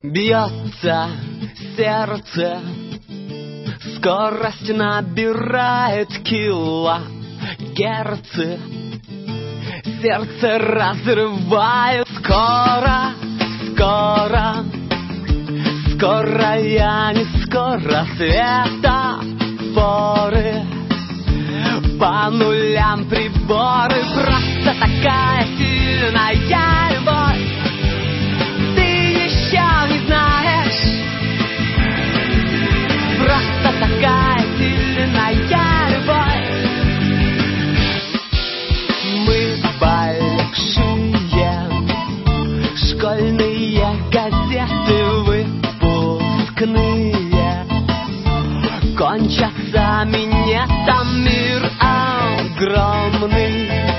Бьется сердце, скорость набирает килогерцы. Сердце разрывает скоро, скоро, скоро, я не скоро. Светофоры, по нулям приборы. Просто такая сильная любовь, ты еще не знаешь. Просто такая сильная любовь. Мы большие, школьные газеты выпускные кончатся минетом, мир огромный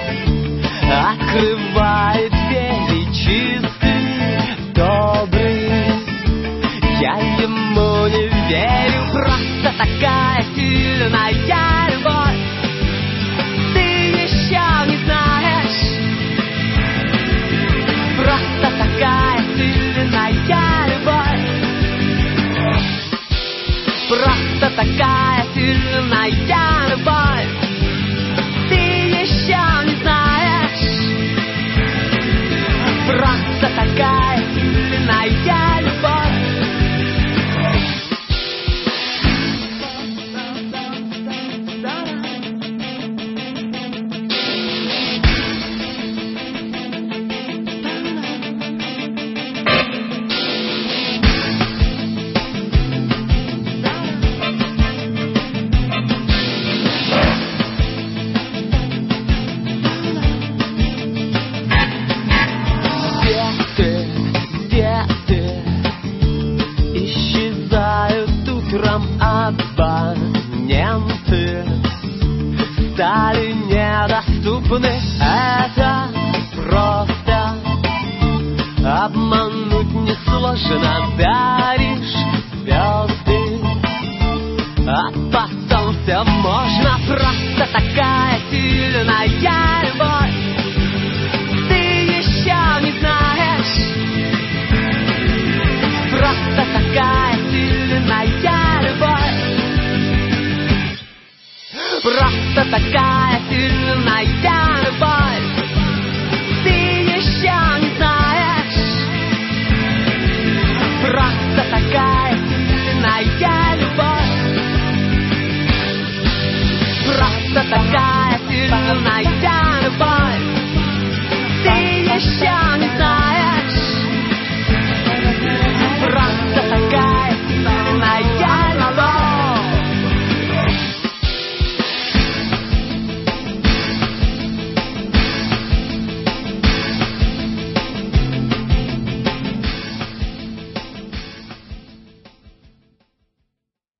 открывает двери, чистый, добрый. Я ему не верю, просто такая сильная любовь, ты еще не знаешь. Просто такая сильная любовь, просто такая сильная любовь, ты еще не знаешь. Просто такая сильная любовь. Исчезают утром абоненты, стали недоступны. Это просто обмануть несложно. Даришь звезды, а потом все можно. Просто такая сильная любовь, ты еще не знаешь. Просто такая сильная любовь, просто такая сильная.